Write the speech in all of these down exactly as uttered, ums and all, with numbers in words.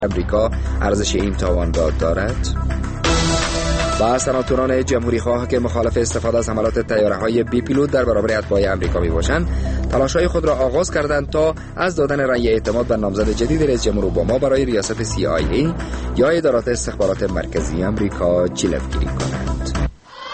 امریکا ارزش این تاوانگاه دارد؟ و سناتوران جمهوری خواه که مخالف استفاده از حملات طیاره‌های بی پیلوت در برابر اتباع امریکا میباشند، تلاش‌های خود را آغاز کردند تا از دادن رأی اعتماد بر نامزد جدید رئیس جمهور اوباما برای ریاست سی آی ای یا ادارات استخبارات مرکزی امریکا جلوگیری کنند.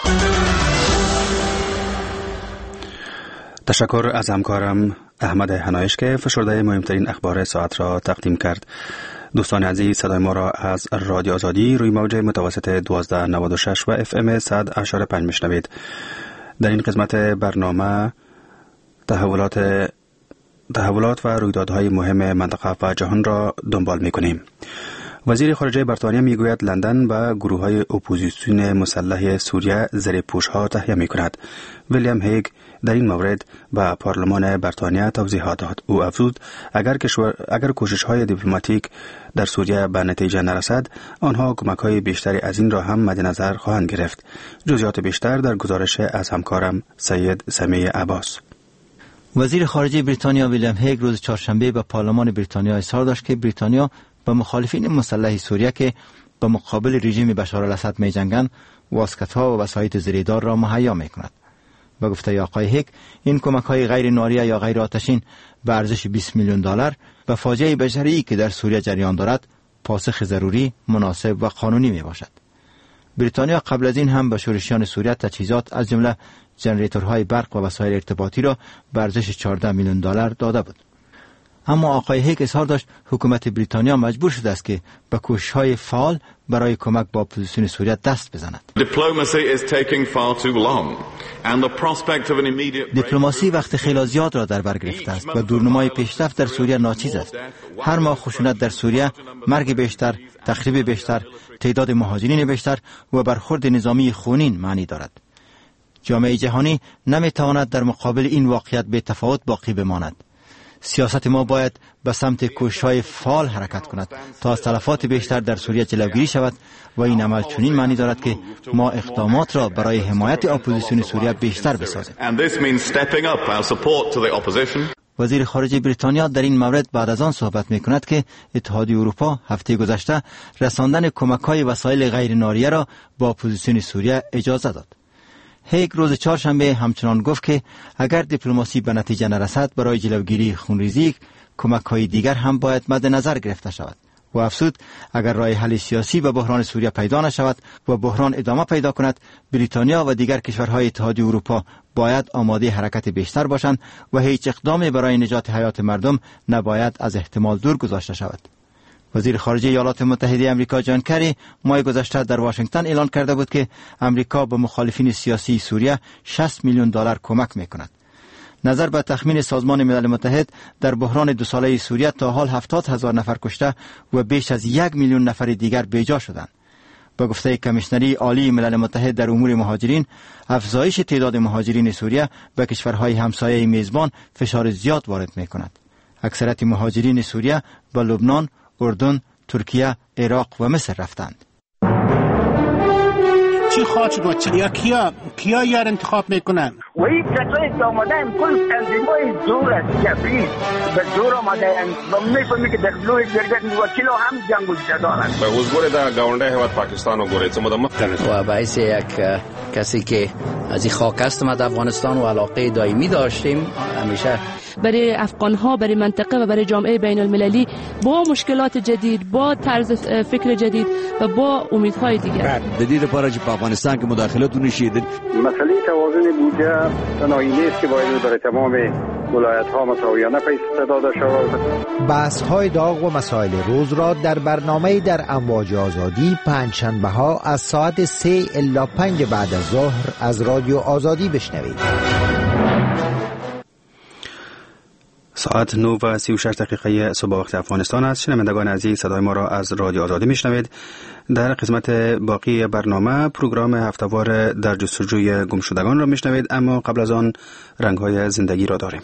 تشکر از همکارم احمد حنایش که فشرده مهمترین اخبار ساعت را تقدیم کرد. دوستان عزیز، صدای ما را از رادیو آزادی روی موج متوسط دوازده نود و شش و اف ام صد و پنج میشنوید. در این قسمت برنامه تحولات تحولات و رویدادهای مهم منطقه و جهان را دنبال می‌کنیم. وزیر خارجه بریتانیا میگوید لندن به گروه‌های اپوزیسیون مسلح سوریه زره‌پوش‌ها تهیه می‌کند. ویلیام هیگ در این مورد به پارلمان بریتانیا توضیحات داد. او افزود اگر کشور اگر کوشش‌های دیپلماتیک در سوریه به نتیجه نرسد، آنها کمک‌های بیشتری از این را هم مد نظر خواهند گرفت. جزئیات بیشتر در گزارش از همکارم سید سمیع عباس. وزیر خارجه بریتانیا ویلیام هیگ روز چهارشنبه به پارلمان بریتانیا اظهار داشت که بریتانیا به مخالفین مسلح سوریه که به مقابل رژیم بشار الاسد می‌جنگند واسکت‌ها و وسایط زریدار را مهیا می‌کند. به گفته آقای هیگ، این کمک‌های غیر ناریه یا غیر آتشین به ارزش بیست میلیون دلار به فاجعه بشری که در سوریه جریان دارد پاسخ ضروری، مناسب و قانونی میباشد. بریتانیا قبل از این هم به شورشیان سوریه تجهیزات از جمله ژنراتورهای برق و وسایل ارتباطی را به ارزش چهارده میلیون دلار داده بود. اما آقای هیگ اظهار داشت حکومت بریتانیا مجبور شده است که به کوشش‌های فعال برای کمک با اپوزیسیون سوریه دست بزند. دیپلماسی وقت خیلی زیاد را در بر گرفته است و دورنمای پیشرفت در سوریه ناچیز است. هر ماه خشونت در سوریه، مرگ بیشتر، تخریب بیشتر، تعداد مهاجرین بیشتر و برخورد نظامی خونین معنی دارد. جامعه جهانی نمیتواند در مقابل این واقعیت به تفاوت باقی بماند. سیاست ما باید به سمت کوشش‌های فعال حرکت کند تا از تلفات بیشتر در سوریه جلوگیری شود و این عمل چنین معنی دارد که ما اقدامات را برای حمایت اپوزیسیون سوریه بیشتر بسازیم. وزیر خارجه بریتانیا در این مورد بعد از آن صحبت می‌کند که اتحادیه اروپا هفته گذشته رساندن کمک‌های وسایل غیر ناریه را با اپوزیسیون سوریه اجازه داد. هیگ روز چهارشنبه همچنان گفت که اگر دیپلماسی به نتیجه نرسد برای جلوگیری خونریزی، کمک‌های دیگر هم باید مد نظر گرفته شود. و افزود اگر راه حل سیاسی به بحران سوریه پیدا نشود و بحران ادامه پیدا کند، بریتانیا و دیگر کشورهای اتحادیه اروپا باید آماده حرکت بیشتر باشند و هیچ اقدامی برای نجات حیات مردم نباید از احتمال دور گذاشته شود. وزیر خارجه ایالات متحده آمریکا جان کری ماه گذشته در واشنگتن اعلان کرده بود که آمریکا به مخالفین سیاسی سوریه شصت میلیون دلار کمک میکند. نظر به تخمین سازمان ملل متحد در بحران دو ساله سوریه تا حال هفتاد هزار نفر کشته و بیش از یک میلیون نفر دیگر بیجا شدند. به گفته کمیشنری عالی ملل متحد در امور مهاجرین، افزایش تعداد مهاجرین سوریه به کشورهای همسایه میزبان فشار زیاد وارد میکند. اکثریت مهاجرین سوریه به لبنان، اردن، ترکیه، عراق و مصر رفتند. چی خواهد بود؟ یا کیا کیا یار انتخاب میکنن؟ و این کسایی که آمدن کل تنظیمای زور است، کفری به زور آمدن و میفهمی که در لوی درگاه وکیل هم جنگ وجود دارند. به حضور در گاونده هواد پاکستان و گوره چه مدام و باعث یک کسی که از این خاک است ما در افغانستان و علاقه دائمی داشتیم همیشه برای افغان‌ها، برای منطقه و برای جامعه بین المللی با مشکلات جدید، با طرز فکر جدید و با امیدهای دیگر. جدید برای افغانستان که مداخلت نشید. مسئله توازن بودجه تنهایی نیست که باید برای تمام ولایت‌ها مساویانه پیش داده شود. بحث‌های داغ و مسائل روز را در برنامه در امواج آزادی پنجشنبه‌ها از ساعت سه الی پنج بعد از ظهر از رادیو آزادی بشنوید. ساعت نه و سی و شش دقیقه صبح وقت افغانستان است. شنوندگان عزیز، صدای ما را از رادیو آزادی میشنوید. در قسمت باقی برنامه پروگرام هفته‌وار در جستجوی گمشدگان را میشنوید، اما قبل از آن رنگ‌های زندگی را داریم.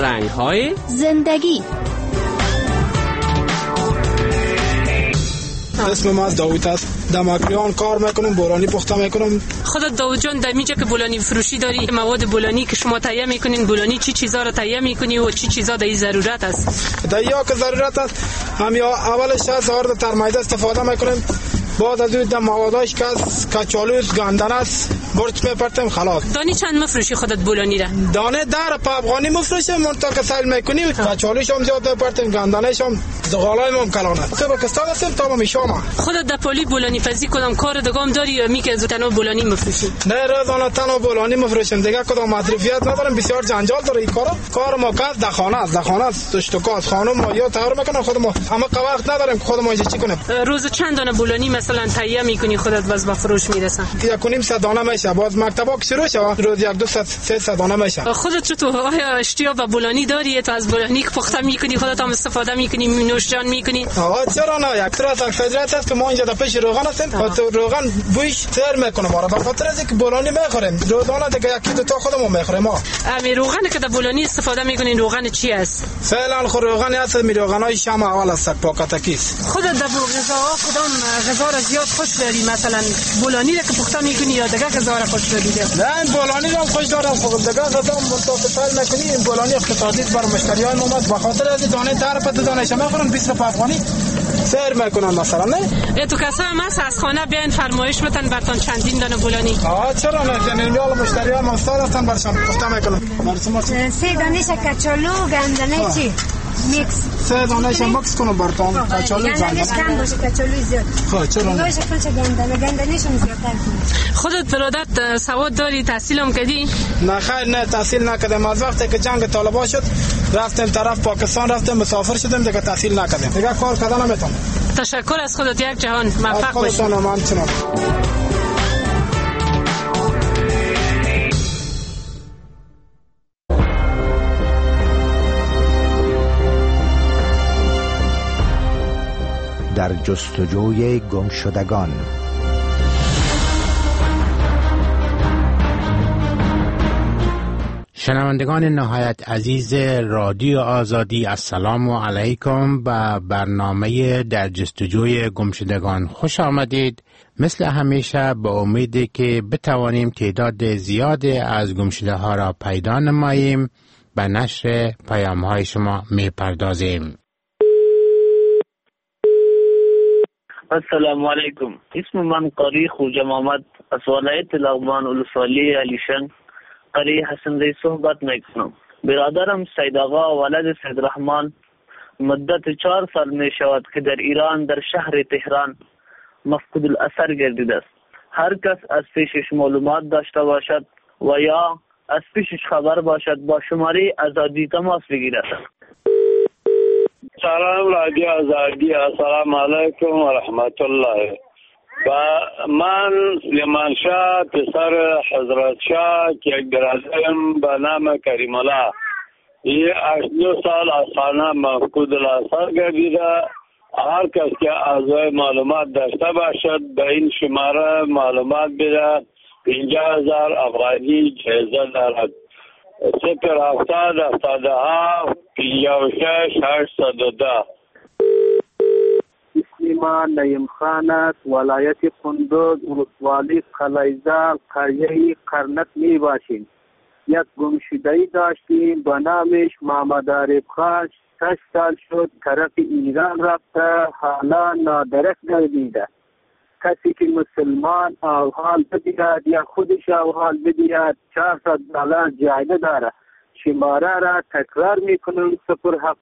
رنگ‌های زندگی. اسم من داوود است. در ماکریان کار میکنم، بولانی پخته میکنم. خودت داوود جان در اینجا که بولانی فروشی داری، مواد بولانی که شما تهیه میکنین، بولانی چی چیزا رو تهیه میکنی و چی چیزا در ضرورت است؟ در یا که ضرورت است همین اولش از آرد ترمایده استفاده میکنیم، بعد از اون مواداش که از کچالوس گندنه است برچ میپرتیم خلاص. دانی چند مفروشی خودت بولانی را؟ دانه در په افغانی مفروشیم، منطقه که سیل میکنیم کچالوش هم زیاد میپرتیم، گندنهش هم زغالای هم کلانه. که پاکستان هستیم تا میشوم. خودت در پولی بولانی پزی کدام کار دگام داری یا می که تنها بولانی مفروشی؟ نه روزانه تنها بولانی مفروشیم، دیگه کدام مصرفیات نداریم، بسیار جنجال داره این کارا. کار ما کاز در خانه است، در خانه است تشتکات خانم ما یا تیار میکنه خود ما، اما وقت نداریم خود ما چی کنیم. روز چند دانه بولانی مثلا تهیه میکنی خودت باز به فروش میرسن؟ یک و نیم صد دانه میشه، باز مکتبا که شروع شود روز یک دو صد سه صد دانه میشه. خودت چطور آیا اشتیا به بولانی داری؟ تو از بولانی که پخته میکنی خودت هم استفاده میکنی، نوشجان میکنی؟ آها چرا نه، یک طرف اکسیدرات است که ما اینجا در پیش روغن هستیم و تو روغن بویش سر میکنه ما را، به خاطر از اینکه بولانی میخوریم روزانه دیگه یکی دو تا خودمون میخوریم. ما امی روغن که در بولانی استفاده میکنین روغن چی است؟ فعلا خو روغن است می روغنای شمع اول است پاکتکیس. خودت در غذاها کدام غذا را زیاد خوش داری؟ مثلا بولانی را که پخته میکنی یا دیگه غذا را خوش داری؟ نه این بولانی را خوش دارم، خب دیگه غذا متفاوت میکنی. این بولانی اقتصادی بر مشتریان ما به خاطر از دانه طرف تو دانه شما میخورن بیست روپیه افغانی سر میکنن مثلا. نه تو کسا هم هست از خانه بیاین فرمایش بتن برتان چندین دانه بولانی. آه چرا نه، یعنی میال مشتریان ما استاد هستن برشان پخته میکنن. سه دانه کچالو گندنه چی میکس، سه دانه شم مکس کنم برتون کچالو گندنه کم باشه کچالو زیاد. خب چرا نه؟ باشه کلش گندنه گندنه‌ش زیادتر. خودت برادت سواد داری، تحصیل هم کردی؟ نه خیر نه تحصیل نکردم، از وقتی که جنگ طالبان شد رفتیم طرف پاکستان، رفتیم مسافر شدیم دیگه تحصیل نکردیم، دیگه کار کردن نمیتونم. تشکر از خودت، یک جهان موفق باشی. من چنان در جستجوی گمشدگان. شنوندگان نهایت عزیز رادیو آزادی، السلام علیکم. به برنامه در جستجوی گمشدگان خوش آمدید. مثل همیشه با امیدی که بتوانیم تعداد زیادی از گمشده ها را پیدا نماییم به نشر پیام های شما می پردازیم. السلام علیکم. اسم من قاری خوجا محمد از ولایت لغمان ولسوالی علیشن قری حسن زی صحبت میکنم. برادرم سید آقا ولد سید رحمان مدت چهار سال می شود که در ایران در شهر تهران مفقود الاثر گردیده است. هر کس از پیشش معلومات داشته باشد و یا از پیشش خبر باشد با شماره آزادی تماس بگیرد. سلام رادیو آزادی، السلام علیکم و رحمت الله. و من سلیمان شاه پسر حضرت شاه که یک برادرم به نام کریم الله یه هشت دو سال از خانه مفقود الاثر گردیده. هر کس که اعضای معلومات داشته باشد به این شماره معلومات بده. پنجاه هزار افغانی جایزه دارد. صفر هفتاد هفتاد و هفت پنجاه و شش هشتصد و ده. اسم من نعیم خان است، ولایت کندوز ولسوالی قلیزه قریه قرنک می باشیم. یک گمشده‌ای داشتیم به نامش محمد عارف خان، شش سال شد طرف ایران رفته، حالا نادرک گردیده. کسی که مسلمان اوحال بدهد یا خودش اوحال بدهد چهارصد دلار جایزه داره. شماره را تکرار میکنم: صفر هفت